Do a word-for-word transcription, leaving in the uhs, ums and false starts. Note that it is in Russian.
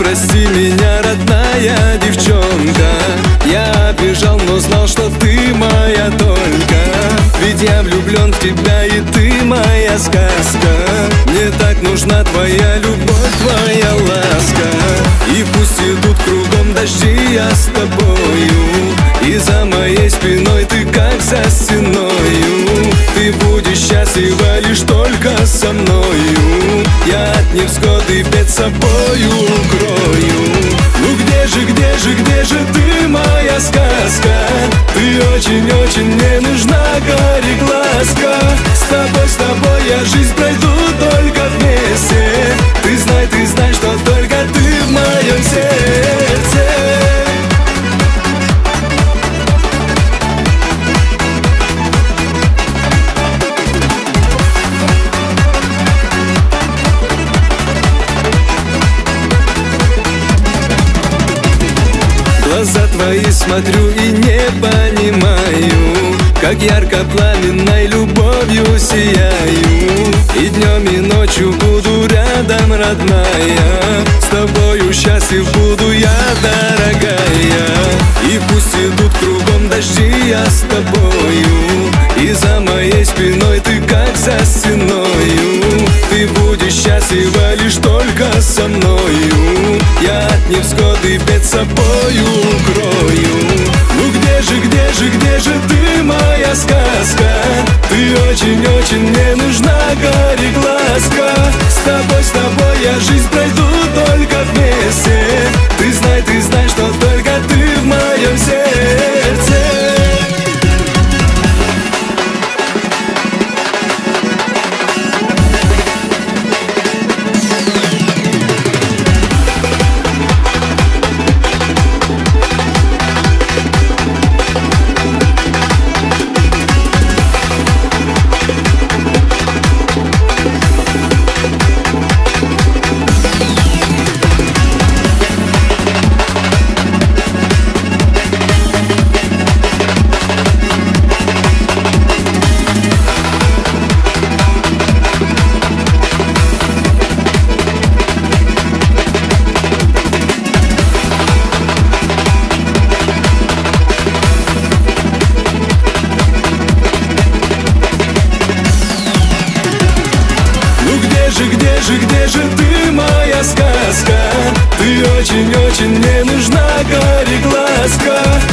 прости меня, родная девчонка. Я бежал, но знал, что ты моя только. Ведь я влюблен в тебя, и ты моя сказка. Мне так нужна твоя любовь, твоя ласка. И пусть идут кругом дожди, я с тобою. И за моей спиной ты как за стеною. Ты будешь счастлива лишь только со мною. Я от невзгоды бед собою укрою. Ну где же, где же, где же ты, моя сказка? Ты очень-очень мне нужна, кореглазка. С тобой, с тобой я жизнь пройду только вместе. Ты знай, ты знай, что только ты в моем сердце. Глаза твои смотрю и не понимаю, как ярко пламенной любовью сияю. И днем и ночью буду рядом, родная. С тобою счастлив буду я, дорогая. И пусть идут кругом дожди, я с тобою. И за моей спиной ты как за стеною. Ты будешь счастлива лишь только со мною. Я от невзгоды бед собою укрою. Ну где же, где же, где же ты, моя сказка? Ты очень-очень мне нужна, кореглазка. С тобой, с тобой я жизнь пройду только вместе. Ты знай, ты знай, что только ты в моем сердце. Где же, где же ты, моя сказка? Ты очень-очень мне нужна, кореглазка.